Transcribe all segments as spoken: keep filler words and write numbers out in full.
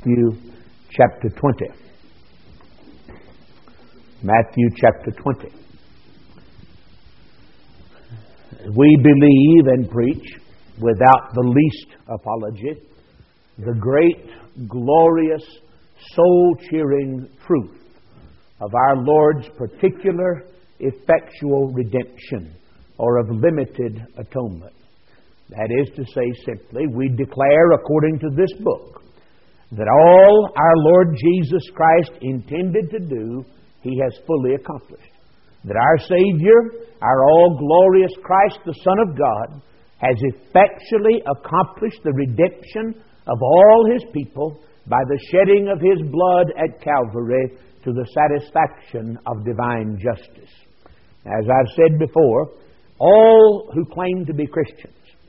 Matthew chapter twenty. Matthew chapter twenty. We believe and preach without the least apology the great, glorious, soul-cheering truth of our Lord's particular, effectual redemption, or of limited atonement. That is to say simply, we declare according to this book that all our Lord Jesus Christ intended to do, He has fully accomplished. That our Savior, our all-glorious Christ, the Son of God, has effectually accomplished the redemption of all His people by the shedding of His blood at Calvary to the satisfaction of divine justice. As I've said before, all who claim to be Christians,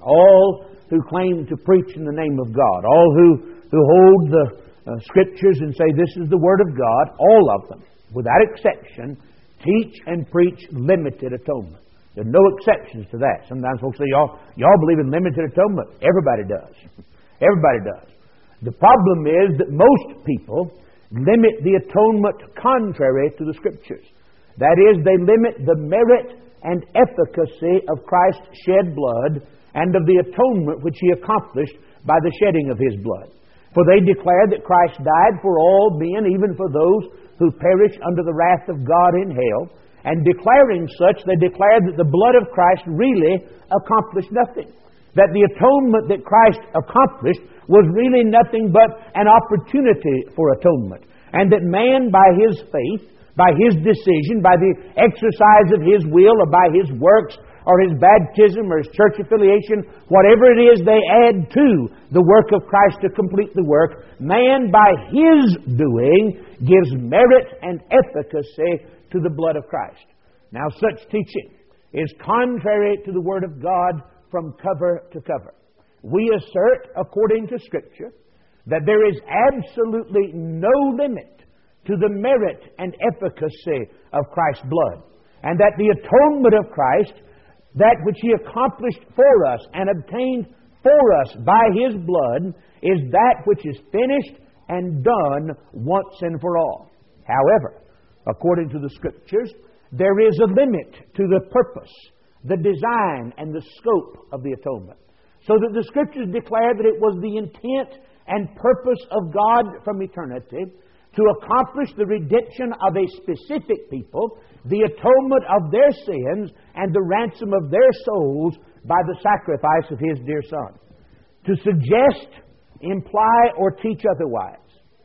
all who claim to preach in the name of God, all who, who hold the uh, Scriptures and say this is the Word of God, all of them, without exception, teach and preach limited atonement. There are no exceptions to that. Sometimes folks say, y'all, y'all believe in limited atonement. Everybody does. Everybody does. The problem is that most people limit the atonement contrary to the Scriptures. That is, they limit the merit and efficacy of Christ's shed blood and of the atonement which He accomplished by the shedding of His blood. For they declare that Christ died for all men, even for those who perish under the wrath of God in hell. And declaring such, they declare that the blood of Christ really accomplished nothing. That the atonement that Christ accomplished was really nothing but an opportunity for atonement. And that man, by his faith, by his decision, by the exercise of his will, or by his works, or his baptism, or his church affiliation, whatever it is they add to the work of Christ to complete the work, man, by his doing, gives merit and efficacy to the blood of Christ. Now, such teaching is contrary to the Word of God from cover to cover. We assert, according to Scripture, that there is absolutely no limit to the merit and efficacy of Christ's blood, and that the atonement of Christ, that which He accomplished for us and obtained for us by His blood, is that which is finished and done once and for all. However, according to the Scriptures, there is a limit to the purpose, the design, and the scope of the atonement. So that the Scriptures declare that it was the intent and purpose of God from eternity to accomplish the redemption of a specific people, the atonement of their sins, and the ransom of their souls by the sacrifice of His dear Son. To suggest, imply, or teach otherwise,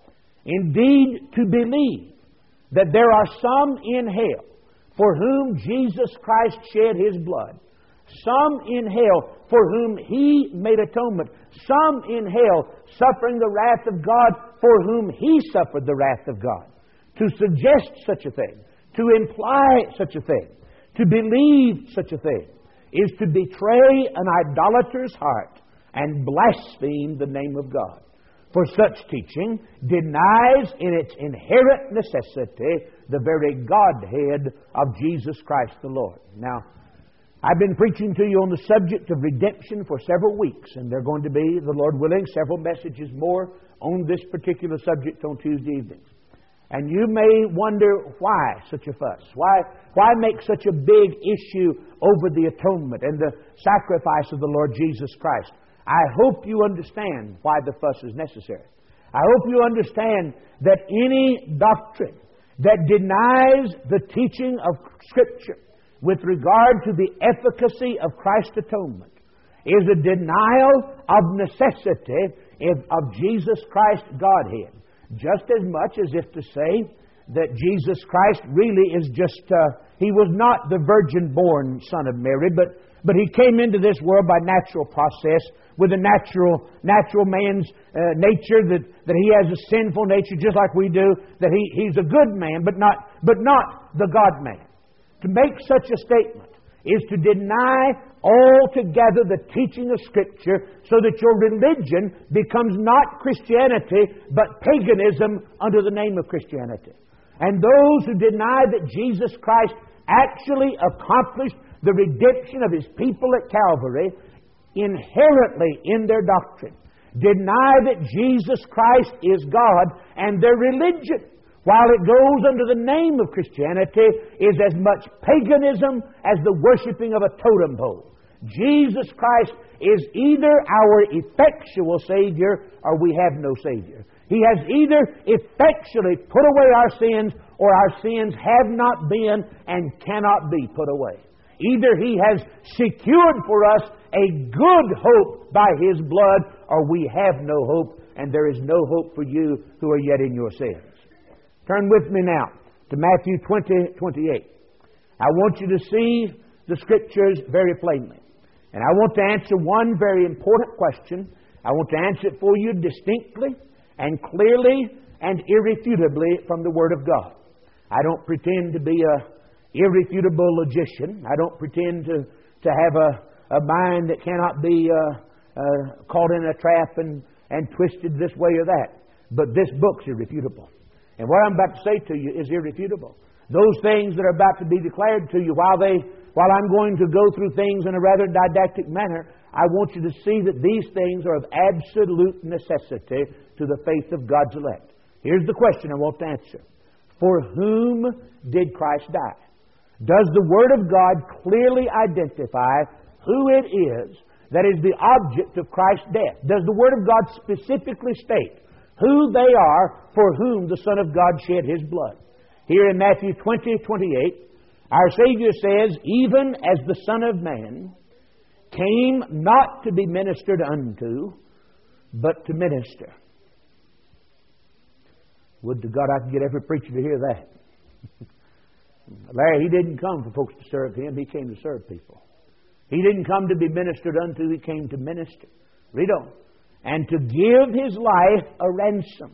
indeed to believe that there are some in hell for whom Jesus Christ shed His blood, some in hell for whom He made atonement, some in hell suffering the wrath of God for whom He suffered the wrath of God. To suggest such a thing, to imply such a thing, to believe such a thing, is to betray an idolater's heart and blaspheme the name of God. For such teaching denies in its inherent necessity the very Godhead of Jesus Christ the Lord. Now, I've been preaching to you on the subject of redemption for several weeks, and there are going to be, the Lord willing, several messages more on this particular subject on Tuesday evenings. And you may wonder why such a fuss. Why, why make such a big issue over the atonement and the sacrifice of the Lord Jesus Christ? I hope you understand why the fuss is necessary. I hope you understand that any doctrine that denies the teaching of Scripture with regard to the efficacy of Christ's atonement is a denial of necessity of Jesus Christ's Godhead. Just as much as if to say that Jesus Christ really is just, uh, He was not the virgin-born Son of Mary, but, but He came into this world by natural process with a natural natural man's uh, nature, that, that He has a sinful nature just like we do, that he, He's a good man, but not, but not the God-man. To make such a statement is to deny altogether the teaching of Scripture so that your religion becomes not Christianity but paganism under the name of Christianity. And those who deny that Jesus Christ actually accomplished the redemption of His people at Calvary, inherently in their doctrine deny that Jesus Christ is God, and their religion, while it goes under the name of Christianity, is as much paganism as the worshiping of a totem pole. Jesus Christ is either our effectual Savior or we have no Savior. He has either effectually put away our sins or our sins have not been and cannot be put away. Either He has secured for us a good hope by His blood or we have no hope, and there is no hope for you who are yet in your sins. Turn with me now to Matthew twenty, twenty-eight. I want you to see the Scriptures very plainly. And I want to answer one very important question. I want to answer it for you distinctly and clearly and irrefutably from the Word of God. I don't pretend to be a irrefutable logician. I don't pretend to, to have a, a mind that cannot be uh, uh, caught in a trap and, and twisted this way or that. But this book's irrefutable. And what I'm about to say to you is irrefutable. Those things that are about to be declared to you while they While I'm going to go through things in a rather didactic manner, I want you to see that these things are of absolute necessity to the faith of God's elect. Here's the question I want to answer. For whom did Christ die? Does the Word of God clearly identify who it is that is the object of Christ's death? Does the Word of God specifically state who they are for whom the Son of God shed His blood? Here in Matthew twenty, twenty-eight, our Savior says, even as the Son of Man came not to be ministered unto, but to minister. Would to God I could get every preacher to hear that. Larry, He didn't come for folks to serve Him. He came to serve people. He didn't come to be ministered unto. He came to minister. Read on. And to give His life a ransom.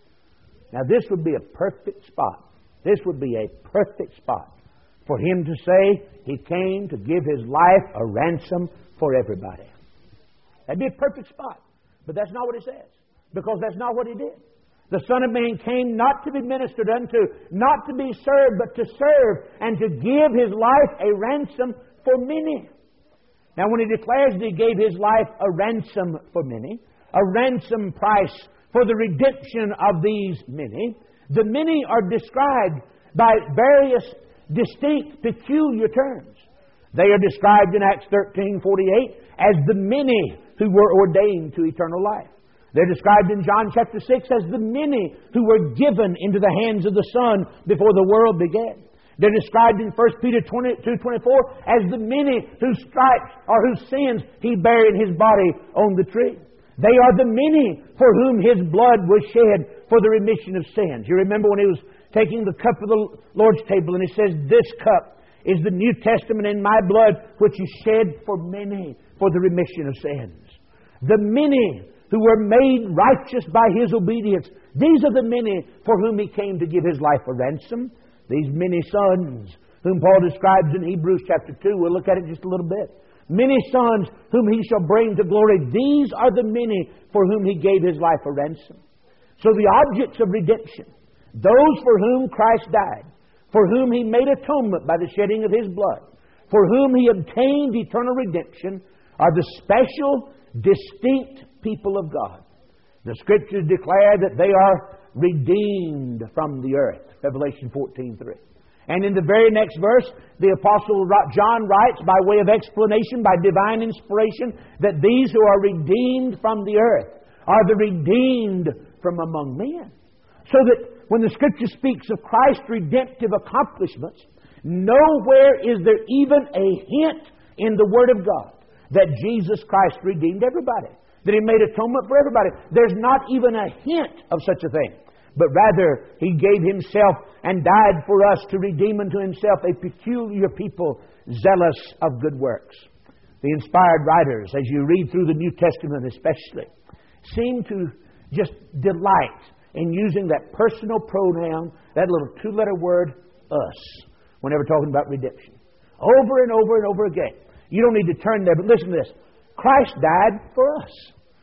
Now this would be a perfect spot. This would be a perfect spot for Him to say He came to give His life a ransom for everybody. That'd be a perfect spot. But that's not what He says. Because that's not what He did. The Son of Man came not to be ministered unto, not to be served, but to serve and to give His life a ransom for many. Now when He declares that He gave His life a ransom for many, a ransom price for the redemption of these many, the many are described by various distinct, peculiar terms. They are described in Acts thirteen forty-eight as the many who were ordained to eternal life. They're described in John chapter six as the many who were given into the hands of the Son before the world began. They're described in First Peter two twenty-four as the many whose stripes or whose sins He bare in His body on the tree. They are the many for whom His blood was shed for the remission of sins. You remember when He was taking the cup of the Lord's table and He says, this cup is the New Testament in my blood which is shed for many for the remission of sins. The many who were made righteous by His obedience. These are the many for whom He came to give His life a ransom. These many sons whom Paul describes in Hebrews chapter two. We'll look at it just a little bit. Many sons whom He shall bring to glory. These are the many for whom He gave His life a ransom. So the objects of redemption, those for whom Christ died, for whom He made atonement by the shedding of His blood, for whom He obtained eternal redemption, are the special, distinct people of God. The Scriptures declare that they are redeemed from the earth. Revelation fourteen three. And in the very next verse, the Apostle John writes by way of explanation, by divine inspiration, that these who are redeemed from the earth are the redeemed from among men. So that when the Scripture speaks of Christ's redemptive accomplishments, nowhere is there even a hint in the Word of God that Jesus Christ redeemed everybody, that He made atonement for everybody. There's not even a hint of such a thing. But rather, He gave Himself and died for us to redeem unto Himself a peculiar people zealous of good works. The inspired writers, as you read through the New Testament especially, seem to just delight in using that personal pronoun, that little two-letter word, us, whenever talking about redemption. Over and over and over again. You don't need to turn there, but listen to this. Christ died for us.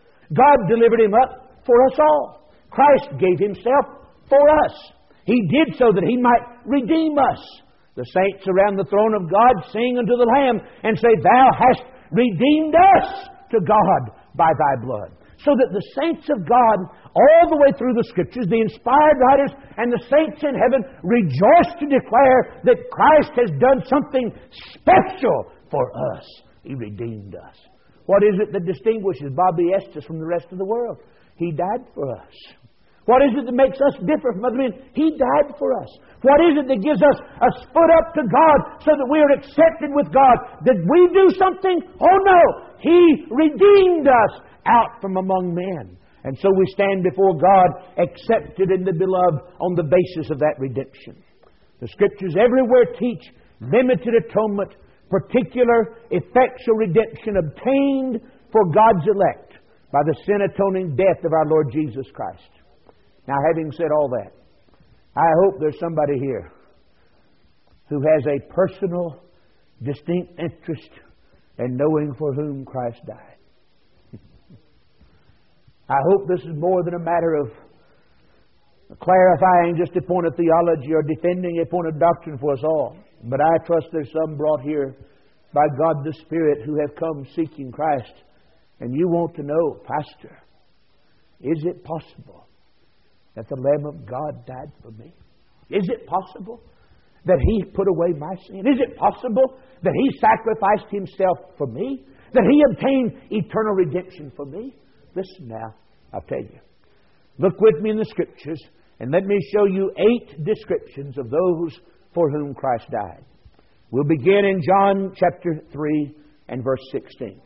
God delivered Him up for us all. Christ gave Himself for us. He did so that He might redeem us. The saints around the throne of God sing unto the Lamb and say, Thou hast redeemed us to God by Thy blood. so that the saints of God, all the way through the Scriptures, the inspired writers and the saints in heaven, rejoice to declare that Christ has done something special for us. He redeemed us. What is it that distinguishes Bobby Estes from the rest of the world? He died for us. What is it that makes us different from other men? He died for us. What is it that gives us a foot up to God so that we are accepted with God? Did we do something? Oh no! He redeemed us out from among men. And so we stand before God accepted in the beloved on the basis of that redemption. The Scriptures everywhere teach limited atonement, particular effectual redemption obtained for God's elect by the sin-atoning death of our Lord Jesus Christ. Now, having said all that, I hope there's somebody here who has a personal, distinct interest in knowing for whom Christ died. I hope this is more than a matter of clarifying just a point of theology or defending a point of doctrine for us all. But I trust there's some brought here by God the Spirit who have come seeking Christ. And you want to know, Pastor, is it possible that the Lamb of God died for me? Is it possible that He put away my sin? Is it possible that He sacrificed Himself for me? That He obtained eternal redemption for me? Listen now, I'll tell you. Look with me in the Scriptures and let me show you eight descriptions of those for whom Christ died. We'll begin in John chapter three and verse sixteen.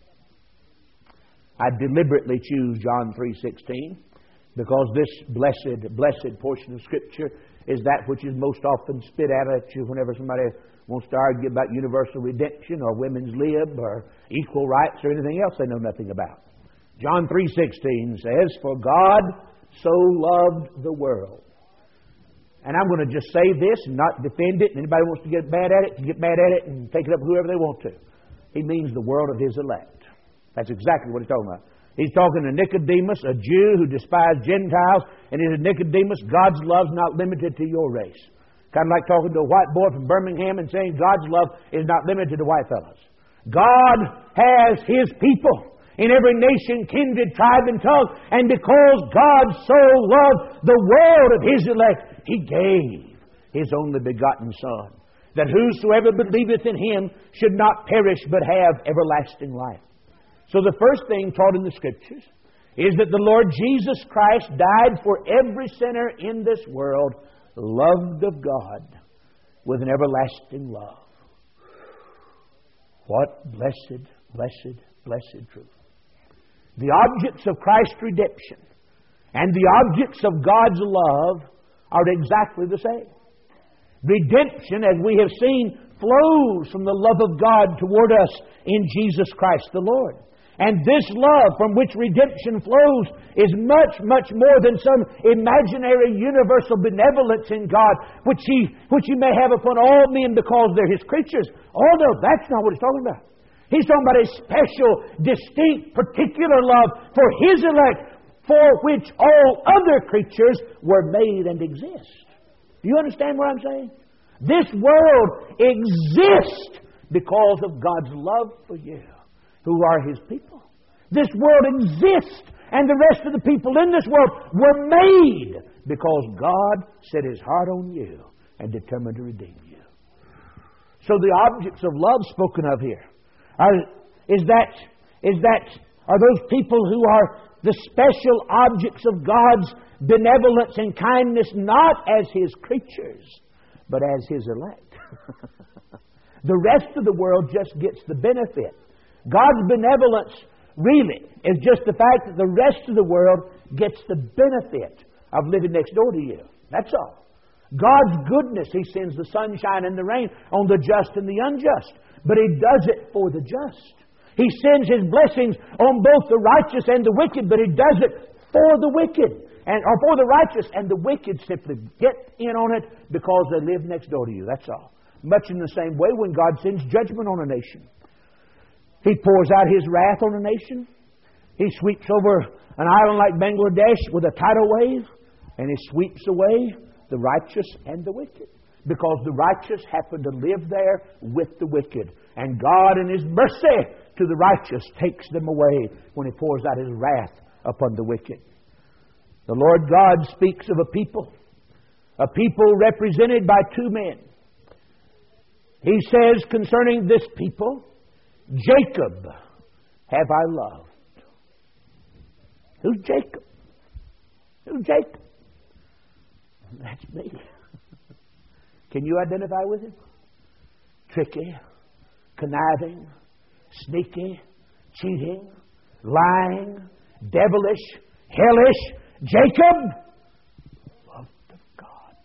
I deliberately choose John three sixteen because this blessed, blessed portion of Scripture is that which is most often spit out at you whenever somebody wants to argue about universal redemption or women's lib or equal rights or anything else they know nothing about. John three sixteen says, "For God so loved the world." And I'm going to just say this and not defend it. And anybody wants to get mad at it can get mad at it and take it up with whoever they want to. He means the world of His elect. That's exactly what He's talking about. He's talking to Nicodemus, a Jew who despised Gentiles. And he said, Nicodemus, God's love's not limited to your race. Kind of like talking to a white boy from Birmingham and saying God's love is not limited to white fellas. God has His people in every nation, kindred, tribe, and tongue. And because God so loved the world of His elect, He gave His only begotten Son, that whosoever believeth in Him should not perish but have everlasting life. So the first thing taught in the Scriptures is that the Lord Jesus Christ died for every sinner in this world, loved of God with an everlasting love. What blessed, blessed, blessed truth. The objects of Christ's redemption and the objects of God's love are exactly the same. Redemption, as we have seen, flows from the love of God toward us in Jesus Christ the Lord. And this love from which redemption flows is much, much more than some imaginary universal benevolence in God which He, which he may have upon all men because they're His creatures. Oh no, that's not what He's talking about. He's talking about a special, distinct, particular love for His elect, for which all other creatures were made and exist. Do you understand what I'm saying? This world exists because of God's love for you, who are His people. This world exists, and the rest of the people in this world were made because God set His heart on you and determined to redeem you. So the objects of love spoken of here are, is that, is that, are those people who are the special objects of God's benevolence and kindness, not as His creatures, but as His elect. The rest of the world just gets the benefit. God's benevolence really is just the fact that the rest of the world gets the benefit of living next door to you. That's all. God's goodness, He sends the sunshine and the rain on the just and the unjust. But He does it for the just. He sends His blessings on both the righteous and the wicked, but He does it for the wicked, and or for the righteous, and the wicked simply get in on it because they live next door to you. That's all. Much in the same way when God sends judgment on a nation. He pours out His wrath on a nation. He sweeps over an island like Bangladesh with a tidal wave, and He sweeps away the righteous and the wicked, because the righteous happen to live there with the wicked. And God in His mercy to the righteous takes them away when He pours out His wrath upon the wicked. The Lord God speaks of a people, a people represented by two men. He says concerning this people, Jacob have I loved. Who's Jacob? Who's Jacob? That's me. Can you identify with him? Tricky, conniving, sneaky, cheating, lying, devilish, hellish, Jacob, loved of God.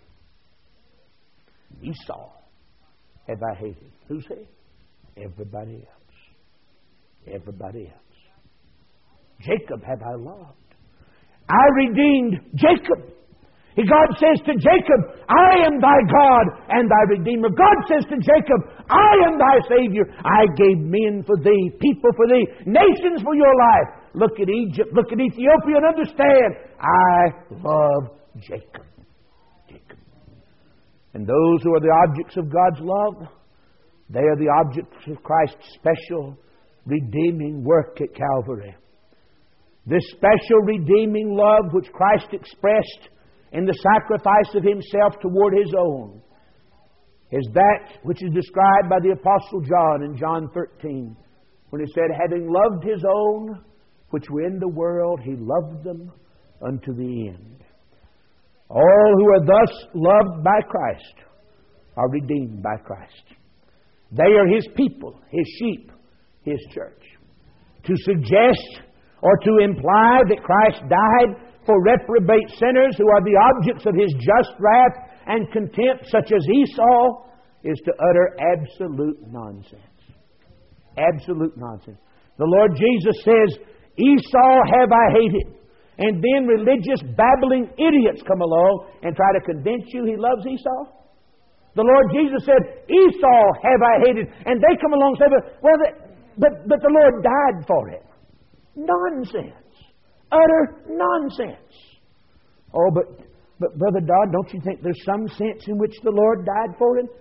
Esau have I hated. Who's he? Everybody else. Everybody else. Jacob have I loved. I redeemed Jacob. God says to Jacob, I am thy God and thy Redeemer. God says to Jacob, I am thy Savior. I gave men for thee, people for thee, nations for your life. Look at Egypt, look at Ethiopia and understand, I love Jacob. Jacob. And those who are the objects of God's love, they are the objects of Christ's special redeeming work at Calvary. This special redeeming love which Christ expressed in the sacrifice of Himself toward His own is that which is described by the Apostle John in John thirteen, when he said, having loved His own which were in the world, He loved them unto the end. All who are thus loved by Christ are redeemed by Christ. They are His people, His sheep, His church. To suggest or to imply that Christ died for reprobate sinners who are the objects of His just wrath and contempt, such as Esau, is to utter absolute nonsense. Absolute nonsense. The Lord Jesus says, Esau have I hated. And then religious babbling idiots come along and try to convince you He loves Esau. The Lord Jesus said, Esau have I hated. And they come along and say, well, but, but the Lord died for it. Nonsense. Utter nonsense. Oh, but, but Brother Dodd, don't you think there's some sense in which the Lord died for him?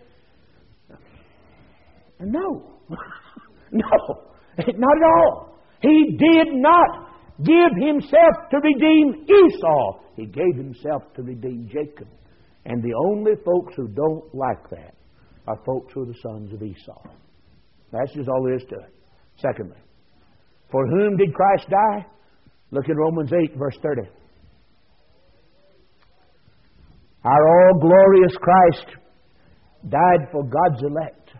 No. No. Not at all. He did not give Himself to redeem Esau. He gave Himself to redeem Jacob. And the only folks who don't like that are folks who are the sons of Esau. That's just all there is to it. Secondly, for whom did Christ die? Look in Romans eight, verse thirty. Our all-glorious Christ died for God's elect.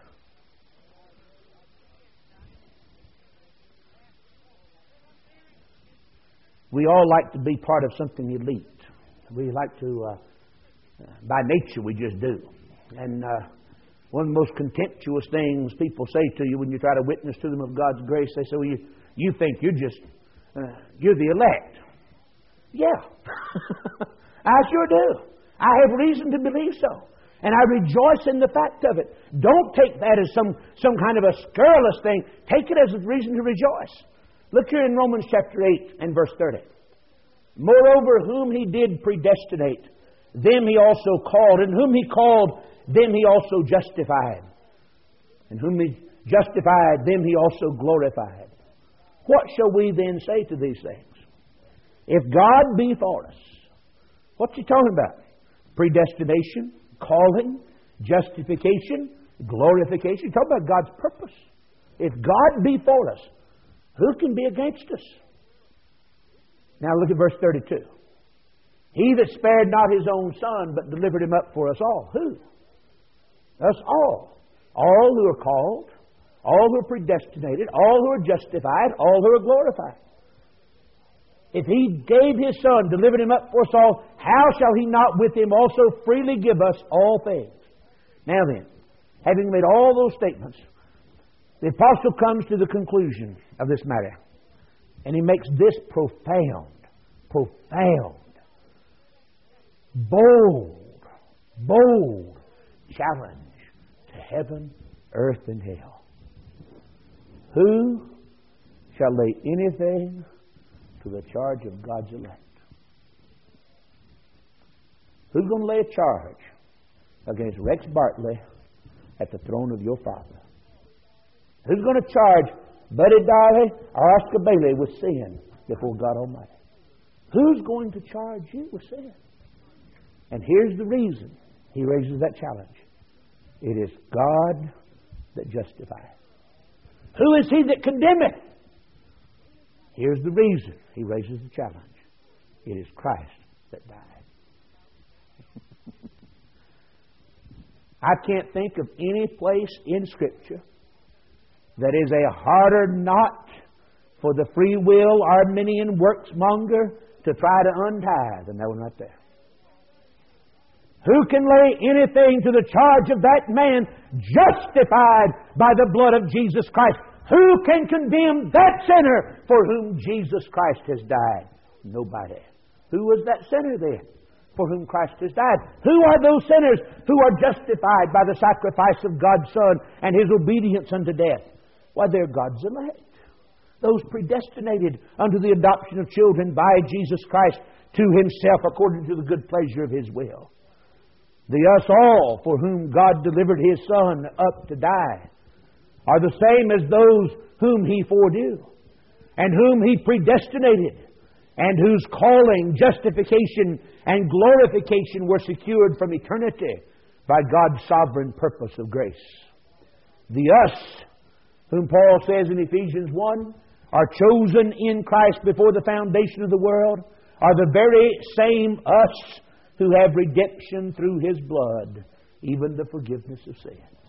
We all like to be part of something elite. We like to, uh, by nature, we just do. And uh, one of the most contemptuous things people say to you when you try to witness to them of God's grace, they say, well, you, you think you're just Uh, you're the elect. Yeah. I sure do. I have reason to believe so. And I rejoice in the fact of it. Don't take that as some, some kind of a scurrilous thing. Take it as a reason to rejoice. Look here in Romans chapter eight and verse thirty. Moreover, whom He did predestinate, them He also called. And whom He called, them He also justified. And whom He justified, them He also glorified. What shall we then say to these things? If God be for us, what's He talking about? Predestination, calling, justification, glorification. He's talking about God's purpose. If God be for us, who can be against us? Now look at verse thirty-two. He that spared not His own Son, but delivered Him up for us all. Who? Us all. All who are called, all who are predestinated, all who are justified, all who are glorified. If He gave His Son, delivered Him up for us all, how shall He not with Him also freely give us all things? Now then, having made all those statements, the Apostle comes to the conclusion of this matter. And he makes this profound, profound, bold, bold challenge to heaven, earth, and hell. Who shall lay anything to the charge of God's elect? Who's going to lay a charge against Rex Bartley at the throne of your Father? Who's going to charge Buddy Darley or Oscar Bailey with sin before God Almighty. Who's going to charge you with sin? And here's the reason he raises that challenge. It is God that justifieth. Who is he that condemneth? Here's the reason he raises the challenge. It is Christ that died. I can't think of any place in Scripture that is a harder knot for the free will Arminian worksmonger to try to untie than that one right there. Who can lay anything to the charge of that man justified by the blood of Jesus Christ? Who can condemn that sinner for whom Jesus Christ has died? Nobody. Who was that sinner then for whom Christ has died? Who are those sinners who are justified by the sacrifice of God's Son and His obedience unto death? Why, they're God's elect. Those predestinated unto the adoption of children by Jesus Christ to Himself according to the good pleasure of His will. The us all for whom God delivered His Son up to die are the same as those whom He foreknew and whom He predestinated and whose calling, justification, and glorification were secured from eternity by God's sovereign purpose of grace. The us, whom Paul says in Ephesians one, are chosen in Christ before the foundation of the world, are the very same us who have redemption through His blood, even the forgiveness of sins.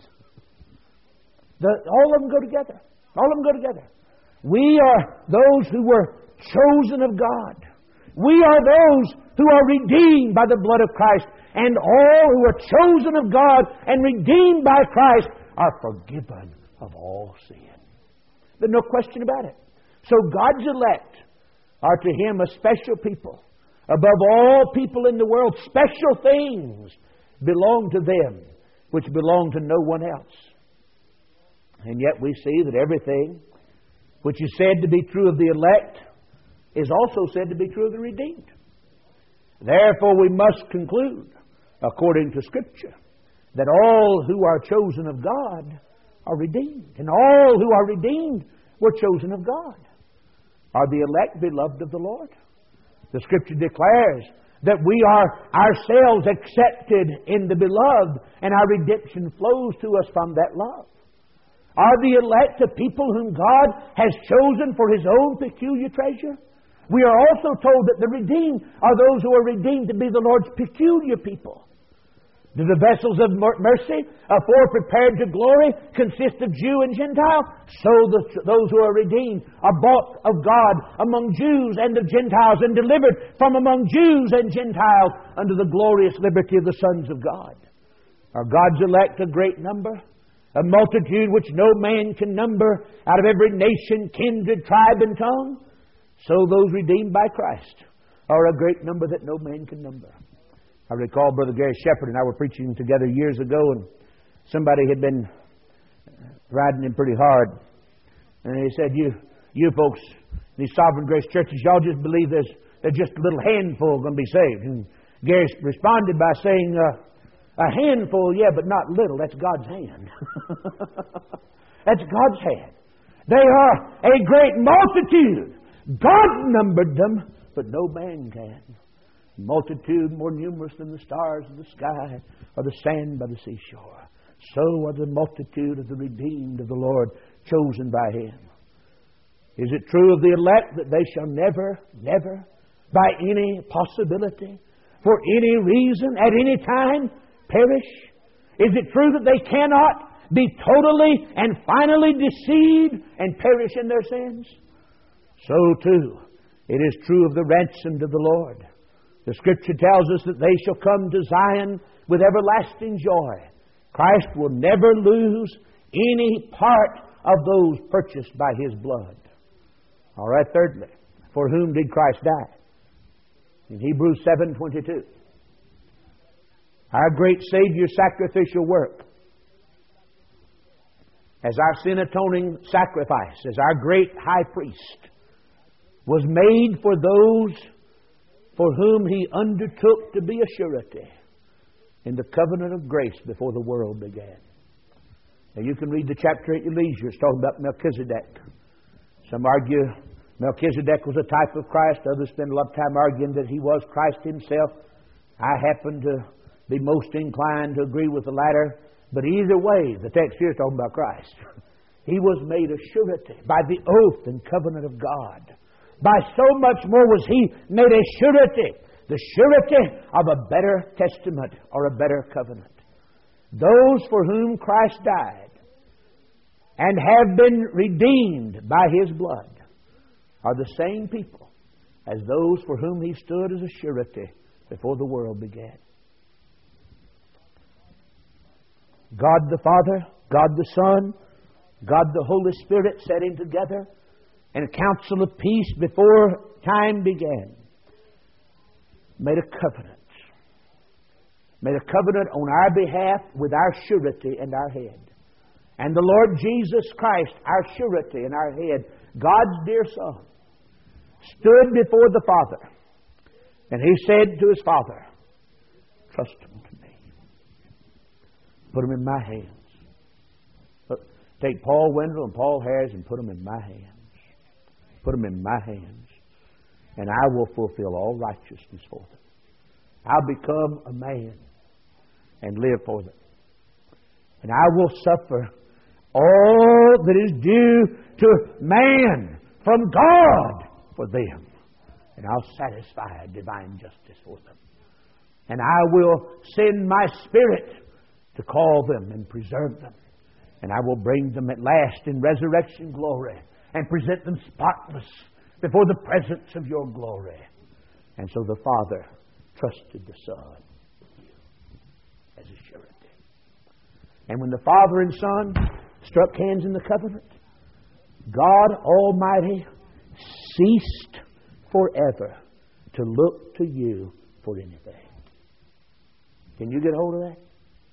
The, all of them go together. All of them go together. We are those who were chosen of God. We are those who are redeemed by the blood of Christ. And all who are chosen of God and redeemed by Christ are forgiven of all sin. There's no question about it. So God's elect are to Him a special people. Above all people in the world, special things belong to them which belong to no one else. And yet we see that everything which is said to be true of the elect is also said to be true of the redeemed. Therefore we must conclude, according to Scripture, that all who are chosen of God are redeemed. And all who are redeemed were chosen of God. Are the elect beloved of the Lord? The Scripture declares that we are ourselves accepted in the beloved, and our redemption flows to us from that love. Are the elect a people whom God has chosen for His own peculiar treasure? We are also told that the redeemed are those who are redeemed to be the Lord's peculiar people. Do the vessels of mercy, afore prepared to glory, consist of Jew and Gentile? So the, those who are redeemed are bought of God among Jews and of Gentiles, and delivered from among Jews and Gentiles unto the glorious liberty of the sons of God. Are God's elect a great number? A multitude which no man can number, out of every nation, kindred, tribe, and tongue? So those redeemed by Christ are a great number that no man can number. I recall Brother Gary Shepherd and I were preaching together years ago, and somebody had been riding him pretty hard. And he said, you you folks, these Sovereign Grace churches, y'all just believe there's, there's just a little handful going to be saved. And Gary responded by saying, uh, a handful, yeah, but not little. That's God's hand. That's God's hand. They are a great multitude. God numbered them, but no man can. Multitude more numerous than the stars of the sky or the sand by the seashore. So are the multitude of the redeemed of the Lord, chosen by Him. Is it true of the elect that they shall never, never, by any possibility, for any reason, at any time, perish? Is it true that they cannot be totally and finally deceived and perish in their sins? So too, it is true of the ransomed of the Lord. The Scripture tells us that they shall come to Zion with everlasting joy. Christ will never lose any part of those purchased by His blood. All right, thirdly, for whom did Christ die? In Hebrews seven twenty-two. Our great Savior's sacrificial work, as our sin-atoning sacrifice, as our great high priest, was made for those for whom He undertook to be a surety in the covenant of grace before the world began. Now you can read the chapter at your leisure. It's talking about Melchizedek. Some argue Melchizedek was a type of Christ. Others spend a lot of time arguing that he was Christ himself. I happen to be most inclined to agree with the latter. But either way, the text here is talking about Christ. He was made a surety by the oath and covenant of God. By so much more was He made a surety, the surety of a better testament or a better covenant. Those for whom Christ died and have been redeemed by His blood are the same people as those for whom He stood as a surety before the world began. God the Father, God the Son, God the Holy Spirit sitting together in a council of peace before time began, made a covenant. Made a covenant on our behalf with our surety and our head. And the Lord Jesus Christ, our surety and our head, God's dear Son, stood before the Father. And He said to His Father, trust them to me. Put them in my hands. Look, take Paul Wendell and Paul Harris and put them in my hands. Put them in my hands. And I will fulfill all righteousness for them. I'll become a man and live for them. And I will suffer all that is due to man from God for them. And I'll satisfy divine justice for them. And I will send my Spirit to call them and preserve them. And I will bring them at last in resurrection glory and present them spotless before the presence of your glory. And so the Father trusted the Son as a surety. And when the Father and Son struck hands in the covenant, God Almighty ceased forever to look to you for anything. Can you get hold of that?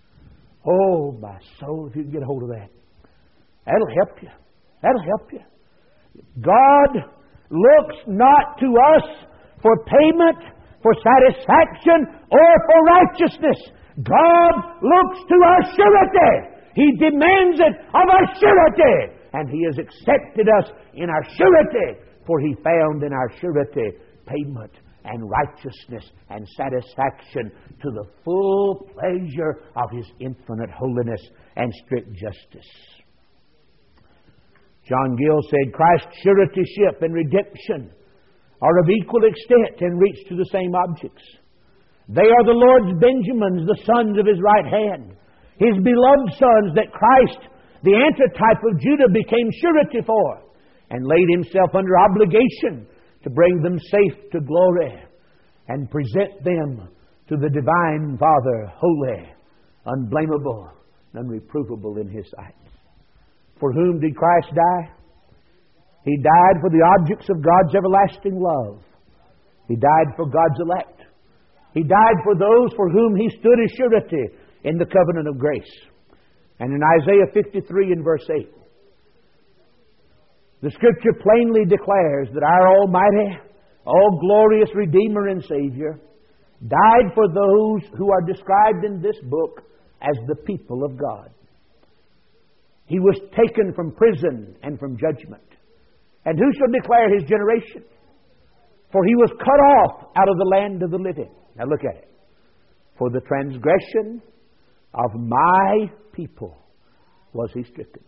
Oh, my soul, if you can get hold of that. That'll help you. That'll help you. God looks not to us for payment, for satisfaction, or for righteousness. God looks to our surety. He demands it of our surety. And He has accepted us in our surety, for He found in our surety payment and righteousness and satisfaction to the full pleasure of His infinite holiness and strict justice. John Gill said, Christ's suretyship and redemption are of equal extent and reach to the same objects. They are the Lord's Benjamins, the sons of His right hand, His beloved sons that Christ, the antitype of Judah, became surety for, and laid Himself under obligation to bring them safe to glory and present them to the divine Father, holy, unblameable, and unreprovable in His sight. For whom did Christ die? He died for the objects of God's everlasting love. He died for God's elect. He died for those for whom He stood as surety in the covenant of grace. And in Isaiah fifty-three and verse eight, the Scripture plainly declares that our Almighty, all glorious Redeemer and Savior, died for those who are described in this book as the people of God. He was taken from prison and from judgment. And who shall declare His generation? For He was cut off out of the land of the living. Now look at it. For the transgression of my people was He stricken.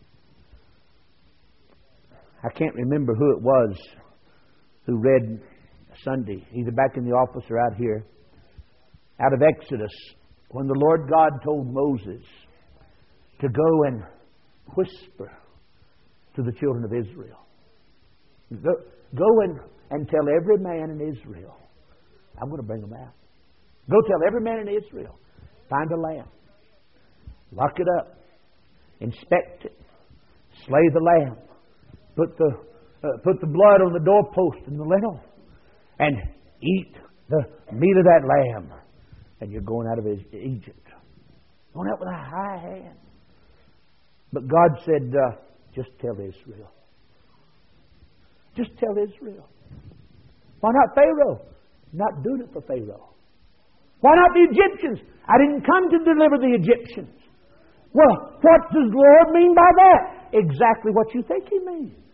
I can't remember who it was who read Sunday, either back in the office or out here, out of Exodus, when the Lord God told Moses to go and whisper to the children of Israel. Go, go and, and tell every man in Israel, I'm going to bring them out. Go tell every man in Israel, find a lamb, lock it up, inspect it, slay the lamb, put the uh, put the blood on the doorpost and the lintel, and eat the meat of that lamb. And you're going out of Egypt. Going out with a high hand. But God said, uh, just tell Israel. Just tell Israel. Why not Pharaoh? Not doing it for Pharaoh. Why not the Egyptians? I didn't come to deliver the Egyptians. Well, what does the Lord mean by that? Exactly what you think He means.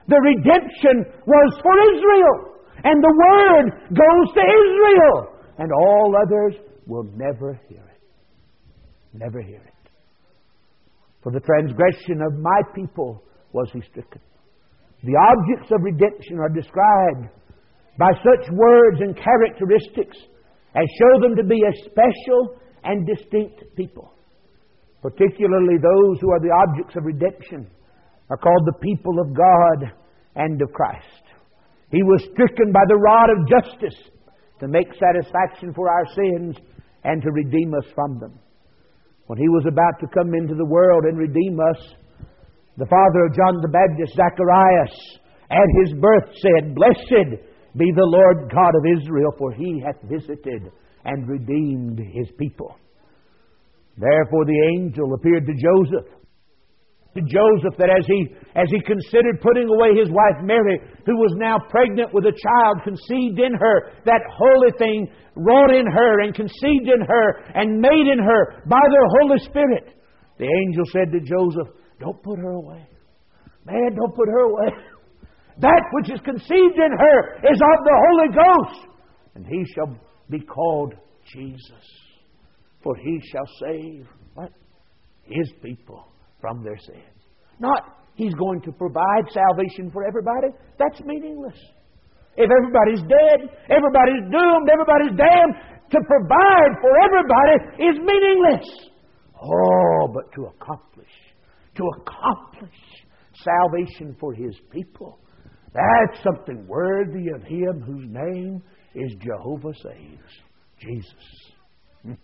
The redemption was for Israel. And the Word goes to Israel. And all others will never hear it. Never hear it. For the transgression of my people was He stricken. The objects of redemption are described by such words and characteristics as show them to be a special and distinct people. Particularly those who are the objects of redemption are called the people of God and of Christ. He was stricken by the rod of justice to make satisfaction for our sins and to redeem us from them. When He was about to come into the world and redeem us, the father of John the Baptist, Zacharias, at His birth said, "Blessed be the Lord God of Israel, for He hath visited and redeemed His people." Therefore the angel appeared to Joseph. To Joseph, that as he, as he considered putting away his wife Mary, who was now pregnant with a child conceived in her, that holy thing wrought in her and conceived in her and made in her by the Holy Spirit. The angel said to Joseph, "Don't put her away. Man, don't put her away. That which is conceived in her is of the Holy Ghost. And He shall be called Jesus. For He shall save," what? "His people from their sins." Not He's going to provide salvation for everybody. That's meaningless. If everybody's dead, everybody's doomed, everybody's damned, to provide for everybody is meaningless. Oh, but to accomplish, to accomplish salvation for His people, that's something worthy of Him whose name is Jehovah Saves, Jesus.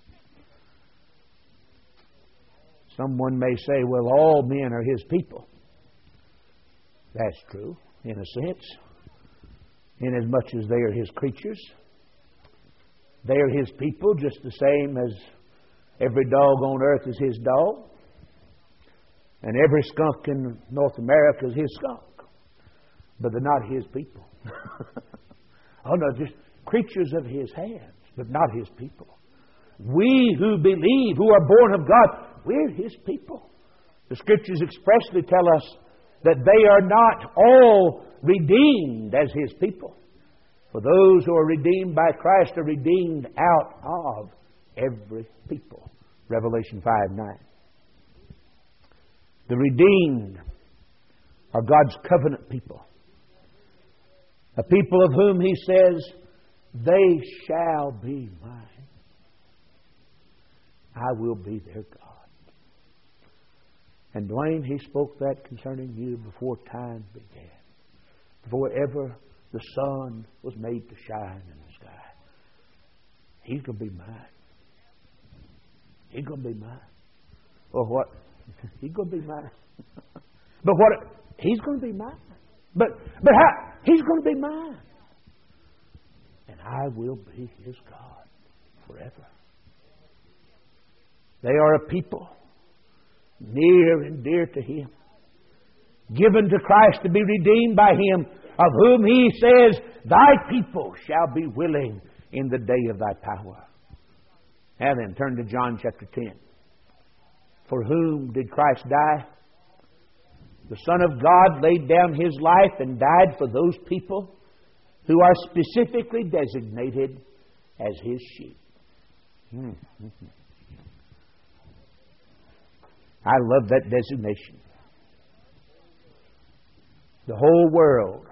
Someone may say, "Well, all men are His people." That's true, in a sense, inasmuch as they are His creatures. They are His people just the same as every dog on earth is His dog. And every skunk in North America is His skunk. But they're not His people. Oh no, just creatures of His hands, but not His people. We who believe, who are born of God, we're His people. The Scriptures expressly tell us that they are not all redeemed as His people. For those who are redeemed by Christ are redeemed out of every people. Revelation five nine. The redeemed are God's covenant people. A people of whom He says, "They shall be mine. I will be their God." And Dwayne, He spoke that concerning you before time began. Before ever the sun was made to shine in the sky. He's going to be mine. He's going to be mine. Well, what? He's going to be mine. But what? He's going to be mine. But, but how? He's going to be mine. And I will be His God forever. They are a people near and dear to Him, given to Christ to be redeemed by Him, of whom He says, "Thy people shall be willing in the day of Thy power." Now then, turn to John chapter ten. For whom did Christ die? The Son of God laid down His life and died for those people who are specifically designated as His sheep. Mm-hmm. I love that designation. The whole world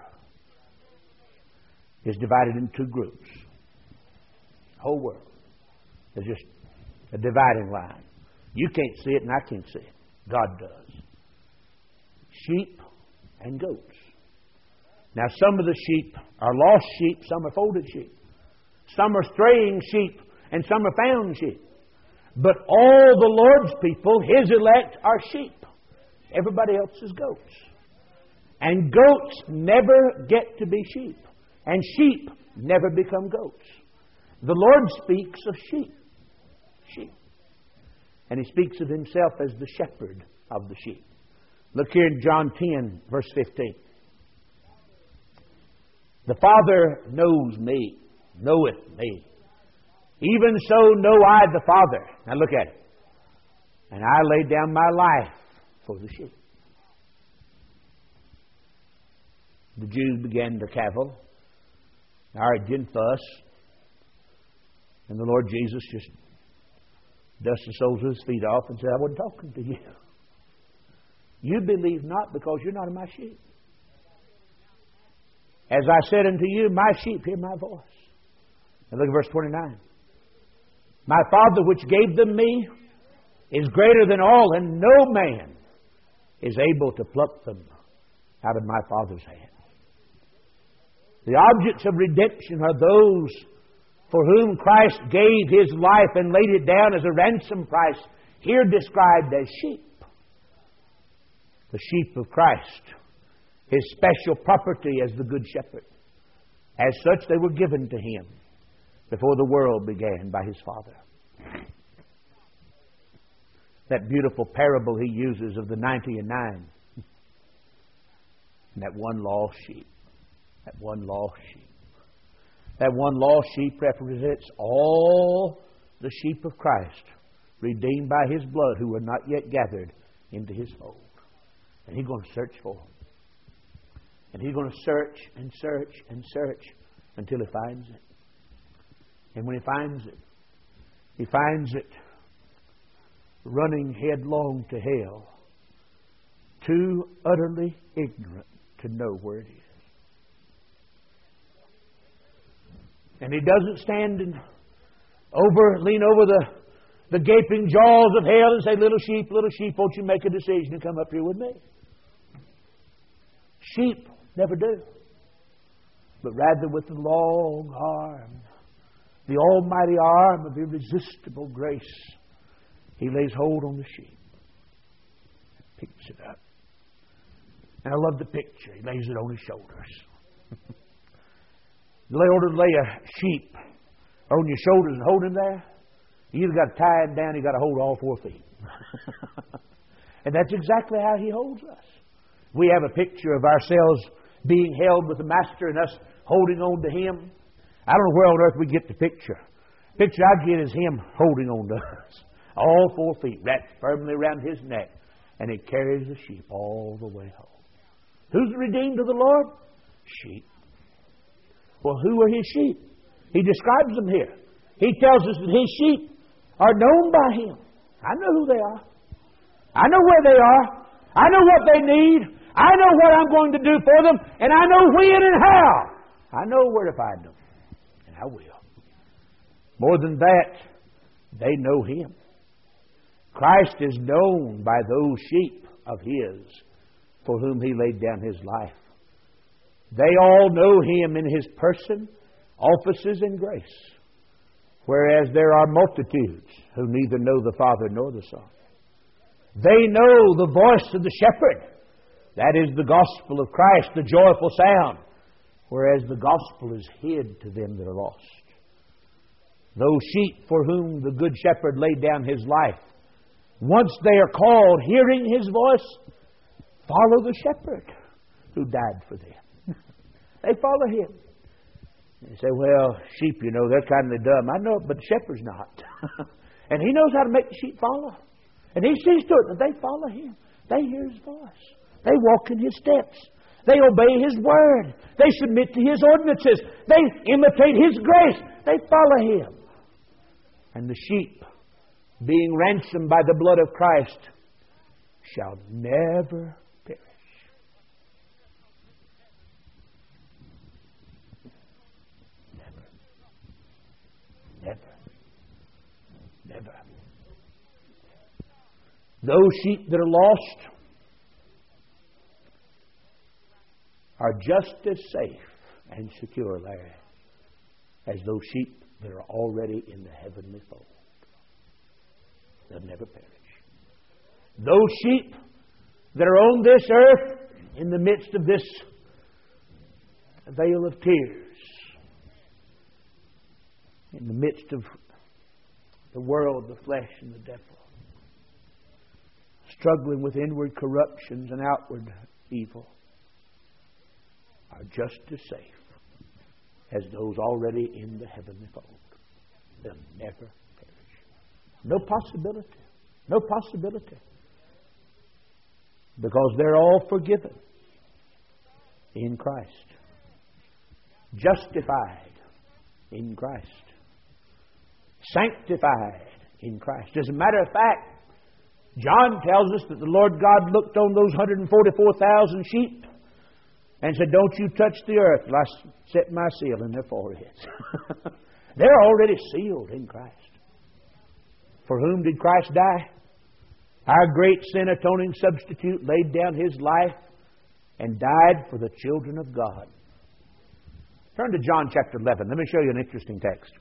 is divided into two groups. The whole world. There's just a dividing line. You can't see it and I can't see it. God does. Sheep and goats. Now some of the sheep are lost sheep, some are folded sheep. Some are straying sheep and some are found sheep. But all the Lord's people, His elect, are sheep. Everybody else is goats. And goats never get to be sheep. And sheep never become goats. The Lord speaks of sheep. Sheep. And He speaks of Himself as the shepherd of the sheep. Look here in John ten, verse fifteen. The Father knows me, knoweth me. Even so know I the Father. Now look at it. And I lay down my life for the sheep. the Jews began to cavil, argue and fuss, and the Lord Jesus just dusted the soles of his feet off and said, I wasn't talking to you. You believe not because you're not of my sheep. As I said unto you, my sheep hear my voice. And look at verse twenty-nine. My Father which gave them me is greater than all, and no man is able to pluck them out of my Father's hand. The objects of redemption are those for whom Christ gave His life and laid it down as a ransom price, here described as sheep. The sheep of Christ, His special property as the Good Shepherd. As such, they were given to Him before the world began by His Father. That beautiful parable He uses of the ninety and nine. And that one lost sheep. That one lost sheep. That one lost sheep represents all the sheep of Christ, redeemed by His blood, who were not yet gathered into His fold. And He's going to search for them. And He's going to search and search and search until He finds it. And when He finds it, He finds it running headlong to hell, too utterly ignorant to know where it is. And He doesn't stand and over, lean over the, the gaping jaws of hell and say, little sheep, little sheep, won't you make a decision and come up here with me? Sheep never do. But rather with the long arm, the almighty arm of irresistible grace, He lays hold on the sheep and picks it up. And I love the picture. He lays it on His shoulders. In order to lay a sheep on your shoulders and hold him there, you either got to tie him down, you got to hold all four feet. And that's exactly how He holds us. We have a picture of ourselves being held with the Master and us holding on to Him. I don't know where on earth we get the picture. The picture I get is Him holding on to us. All four feet wrapped firmly around His neck. And He carries the sheep all the way home. Who's the redeemed of the Lord? Sheep. Well, who are His sheep? He describes them here. He tells us that His sheep are known by Him. I know who they are. I know where they are. I know what they need. I know what I'm going to do for them. And I know when and how. I know where to find them. And I will. More than that, they know Him. Christ is known by those sheep of His for whom He laid down His life. They all know Him in His person, offices, and grace. Whereas there are multitudes who neither know the Father nor the Son. They know the voice of the shepherd. That is the gospel of Christ, the joyful sound. Whereas the gospel is hid to them that are lost. Those sheep for whom the Good Shepherd laid down His life, once they are called, hearing His voice, follow the shepherd who died for them. They follow Him. They say, well, sheep, you know, they're kind of dumb. I know, but the shepherd's not. And He knows how to make the sheep follow. And He sees to it that they follow Him. They hear His voice. They walk in His steps. They obey His word. They submit to His ordinances. They imitate His grace. They follow Him. And the sheep, being ransomed by the blood of Christ, shall never perish. Never. Never. Never. Those sheep that are lost are just as safe and secure, Larry, as those sheep that are already in the heavenly fold. They'll never perish. Those sheep that are on this earth in the midst of this vale of tears, in the midst of the world, the flesh, and the devil, struggling with inward corruptions and outward evil, are just as safe as those already in the heavenly fold. They'll never perish. No possibility. No possibility. Because they're all forgiven. in Christ. Justified in Christ. Sanctified in Christ. As a matter of fact, John tells us that the Lord God looked on those one hundred forty-four thousand sheep and said, "Don't you touch the earth till I set my seal in their foreheads." They're already sealed in Christ. For whom did Christ die? Our great sin atoning substitute laid down His life and died for the children of God. Turn to John chapter eleven. Let me show you an interesting text.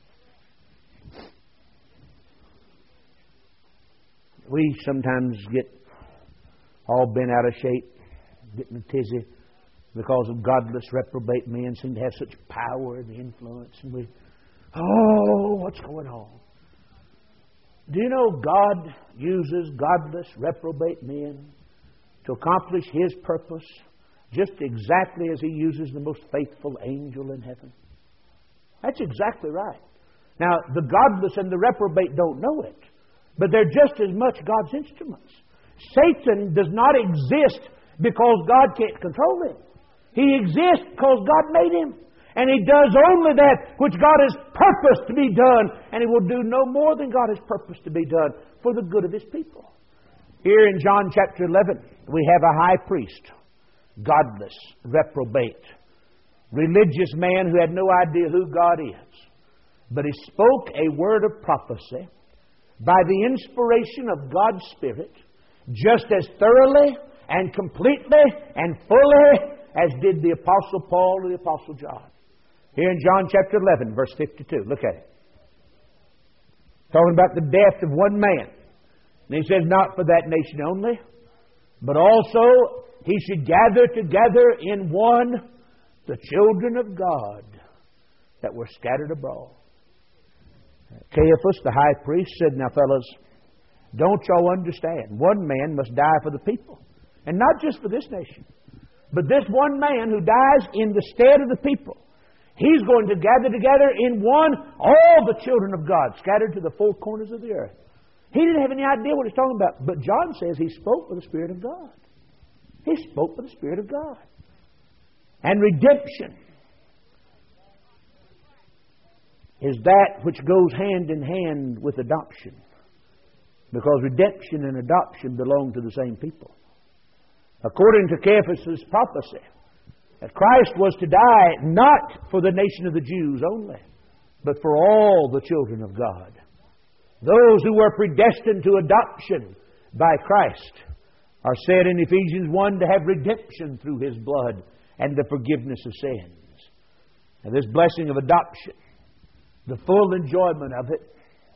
We sometimes get all bent out of shape, getting a tizzy, because of godless, reprobate men seem to have such power and influence. And we, oh, what's going on? Do you know God uses godless, reprobate men to accomplish His purpose just exactly as He uses the most faithful angel in heaven? That's exactly right. Now, the godless and the reprobate don't know it, but they're just as much God's instruments. Satan does not exist because God can't control him. He exists because God made him. And he does only that which God has purposed to be done. And he will do no more than God has purposed to be done for the good of His people. Here in John chapter eleven, we have a high priest, godless, reprobate, religious man who had no idea who God is. But he spoke a word of prophecy by the inspiration of God's Spirit just as thoroughly and completely and fully as did the Apostle Paul or the Apostle John. Here in John chapter eleven, verse fifty-two. Look at it. Talking about the death of one man. And he says, not for that nation only, but also he should gather together in one the children of God that were scattered abroad. Caiaphas, the high priest, said, now fellas, don't y'all understand? One man must die for the people. And not just for this nation, but this one man who dies in the stead of the people. He's going to gather together in one all the children of God scattered to the four corners of the earth. He didn't have any idea what he's talking about. But John says he spoke with the Spirit of God. He spoke with the Spirit of God. And redemption is that which goes hand in hand with adoption. Because redemption and adoption belong to the same people. According to Caiaphas' prophecy, that Christ was to die not for the nation of the Jews only, but for all the children of God. Those who were predestined to adoption by Christ are said in Ephesians one to have redemption through His blood and the forgiveness of sins. And this blessing of adoption, the full enjoyment of it,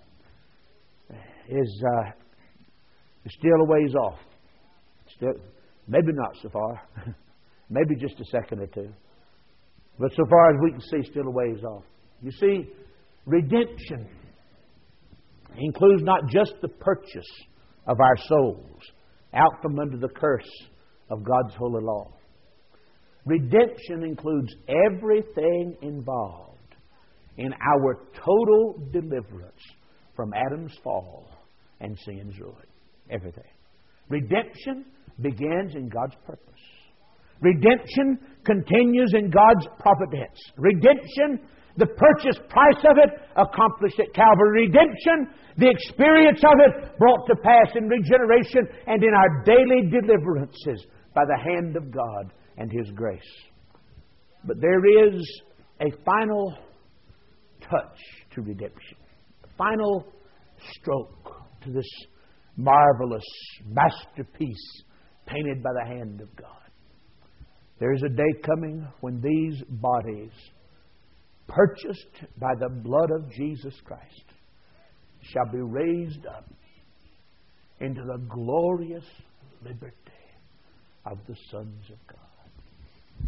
is uh, still a ways off. Still, maybe not so far. Maybe just a second or two. But so far as we can see, still a ways off. You see, redemption includes not just the purchase of our souls out from under the curse of God's holy law. Redemption includes everything involved in our total deliverance from Adam's fall and sin's ruin. Everything. Redemption begins in God's purpose. Redemption continues in God's providence. Redemption, the purchase price of it, accomplished at Calvary. Redemption, the experience of it, brought to pass in regeneration and in our daily deliverances by the hand of God and His grace. But there is a final touch to redemption. A final stroke to this marvelous masterpiece painted by the hand of God. There is a day coming when these bodies, purchased by the blood of Jesus Christ, shall be raised up into the glorious liberty of the sons of God.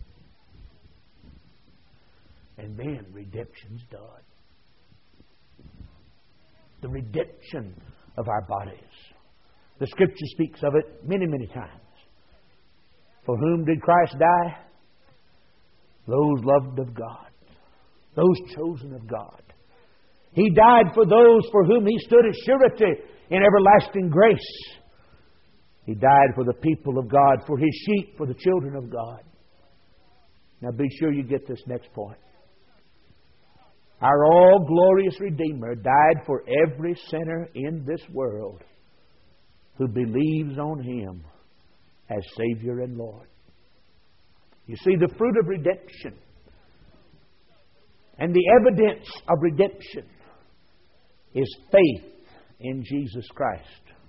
And then redemption's done. The redemption of our bodies. The Scripture speaks of it many, many times. For whom did Christ die? Those loved of God. Those chosen of God. He died for those for whom He stood as surety in everlasting grace. He died for the people of God, for His sheep, for the children of God. Now be sure you get this next point. Our all-glorious Redeemer died for every sinner in this world who believes on Him as Savior and Lord. You see, the fruit of redemption and the evidence of redemption is faith in Jesus Christ.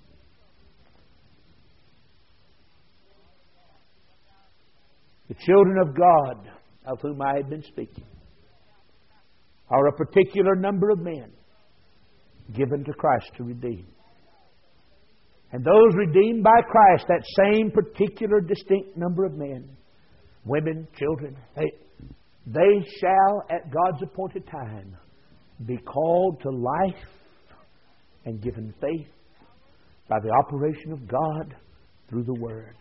The children of God, of whom I have been speaking, are a particular number of men given to Christ to redeem. And those redeemed by Christ, that same particular distinct number of men, women, children, they, they shall at God's appointed time be called to life and given faith by the operation of God through the Word.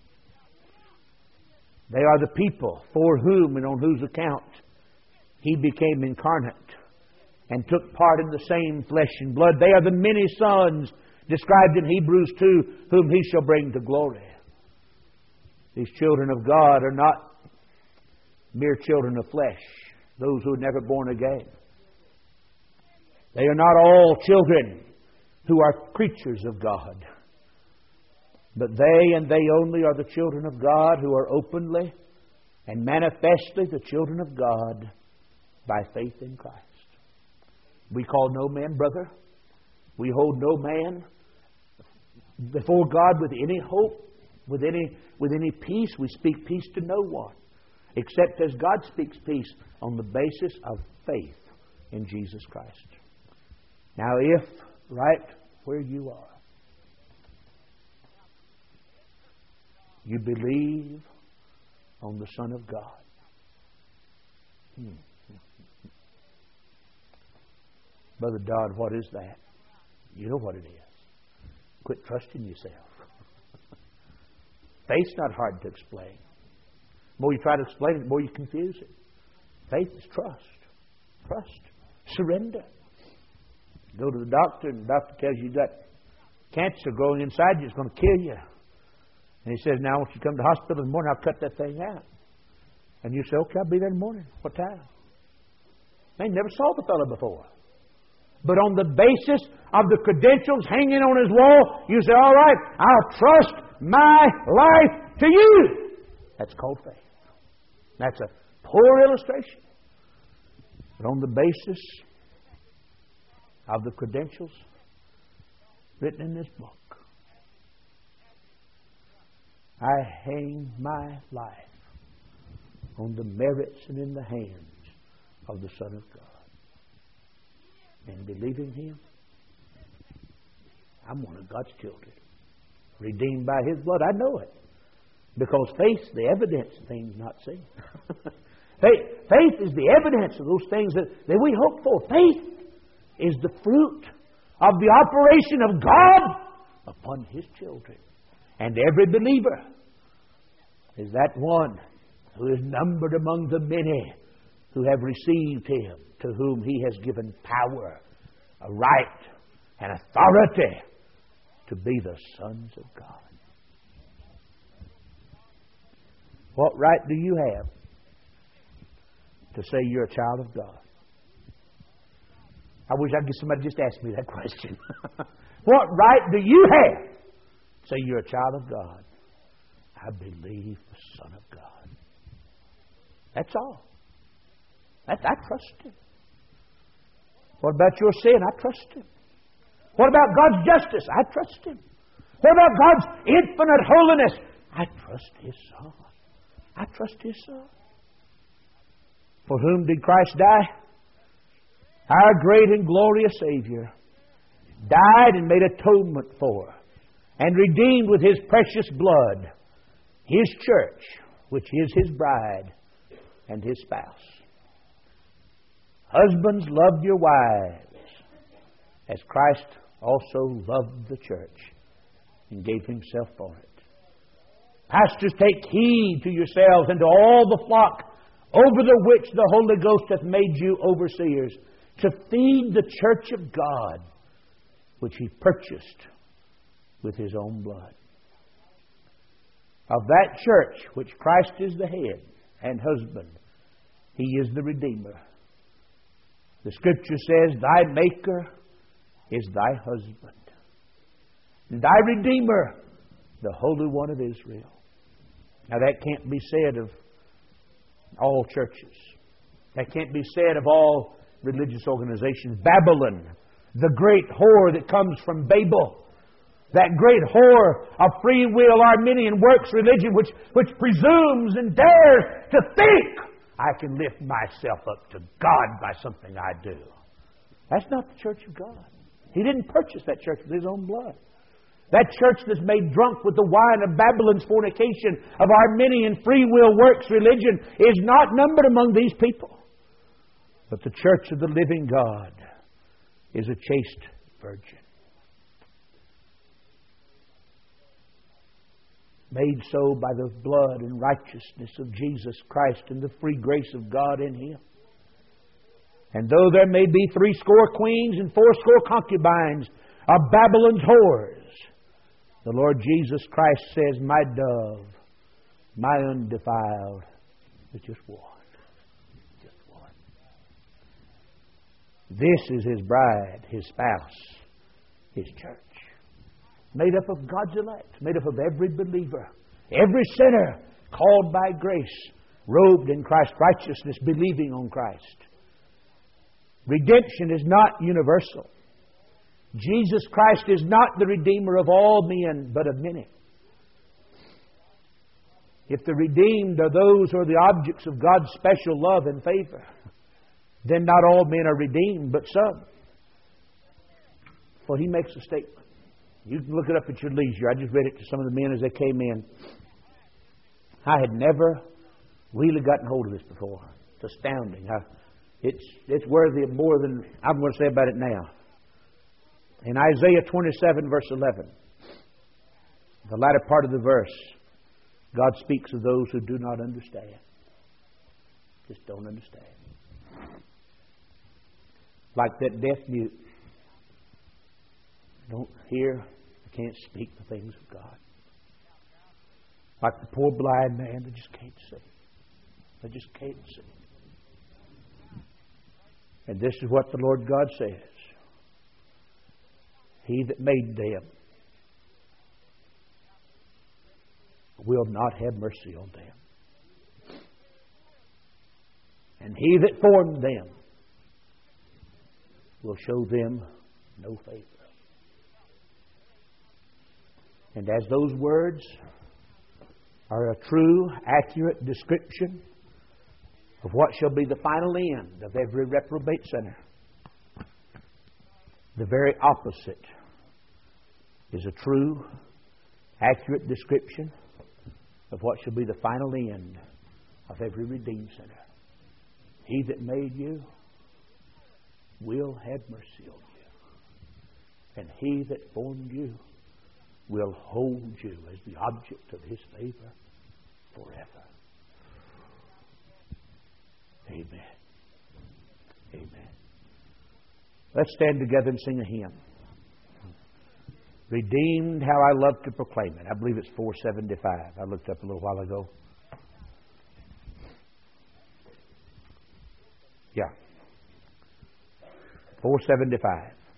They are the people for whom and on whose account He became incarnate and took part in the same flesh and blood. They are the many sons described in Hebrews two, whom He shall bring to glory. These children of God are not mere children of flesh, those who are never born again. They are not all children who are creatures of God. But they and they only are the children of God who are openly and manifestly the children of God by faith in Christ. We call no man brother. We hold no man before God with any hope, with any, with any peace. We speak peace to no one, except as God speaks peace on the basis of faith in Jesus Christ. Now, if right where you are, you believe on the Son of God. Hmm. Brother Dodd, what is that? You know what it is. Quit trusting yourself. Faith's not hard to explain. The more you try to explain it, the more you confuse it. Faith is trust. Trust. Surrender. You go to the doctor and the doctor tells you you've got cancer growing inside you. It's going to kill you. And he says, now, once you come to the hospital in the morning, I'll cut that thing out. And you say, okay, I'll be there in the morning. What time? They never saw the fellow before. But on the basis of the credentials hanging on his wall, you say, all right, I'll trust my life to you. That's called faith. That's a poor illustration. But on the basis of the credentials written in this book, I hang my life on the merits and in the hands of the Son of God. And believing Him, I'm one of God's children, redeemed by His blood. I know it. Because faith's the evidence of things not seen. faith, faith is the evidence of those things that, that we hope for. Faith is the fruit of the operation of God upon His children. And every believer is that one who is numbered among the many who have received Him, to whom He has given power, a right, and authority to be the sons of God. What right do you have to say you're a child of God? I wish I could get somebody just ask me that question. What right do you have to say you're a child of God? I believe the Son of God. That's all. That, I trust Him. What about your sin? I trust Him. What about God's justice? I trust Him. What about God's infinite holiness? I trust His Son. I trust His Son. For whom did Christ die? Our great and glorious Savior died and made atonement for and redeemed with His precious blood His church, which is His bride and His spouse. Husbands, love your wives as Christ also loved the church and gave Himself for it. Pastors, take heed to yourselves and to all the flock over the which the Holy Ghost hath made you overseers, to feed the church of God, which He purchased with His own blood. Of that church, which Christ is the head, and husband. He is the Redeemer. The Scripture says, Thy Maker is Thy husband, and Thy Redeemer, the Holy One of Israel. Now that can't be said of all churches. That can't be said of all religious organizations. Babylon, the great whore that comes from Babel, that great whore of free will Arminian works religion, which, which presumes and dares to think I can lift myself up to God by something I do. That's not the church of God. He didn't purchase that church with His own blood. That church that's made drunk with the wine of Babylon's fornication, of Arminian free will works religion, is not numbered among these people. But the church of the living God is a chaste virgin, made so by the blood and righteousness of Jesus Christ and the free grace of God in Him. And though there may be threescore queens and fourscore concubines of Babylon's whores, the Lord Jesus Christ says, My dove, my undefiled, is just one. Just one. This is His bride, His spouse, His church. Made up of God's elect, made up of every believer, every sinner called by grace, robed in Christ's righteousness, believing on Christ. Redemption is not universal. Jesus Christ is not the Redeemer of all men, but of many. If the redeemed are those who are the objects of God's special love and favor, then not all men are redeemed, but some. For He makes a statement. You can look it up at your leisure. I just read it to some of the men as they came in. I had never really gotten hold of this before. It's astounding. I, it's, it's worthy of more than I'm going to say about it now. In Isaiah twenty-seven, verse eleven, the latter part of the verse, God speaks of those who do not understand. Just don't understand. Like that deaf mute. Don't hear, can't speak the things of God. Like the poor blind man that just can't see. They just can't see. And this is what the Lord God says. He that made them will not have mercy on them. And He that formed them will show them no favor. And as those words are a true, accurate description of what shall be the final end of every reprobate sinner, the very opposite is a true, accurate description of what shall be the final end of every redeemed sinner. He that made you will have mercy on you. And He that formed you will hold you as the object of His favor forever. Amen. Amen. Let's stand together and sing a hymn. Redeemed, how I love to proclaim it. I believe it's four seventy-five. I looked up a little while ago. Yeah. four seventy-five.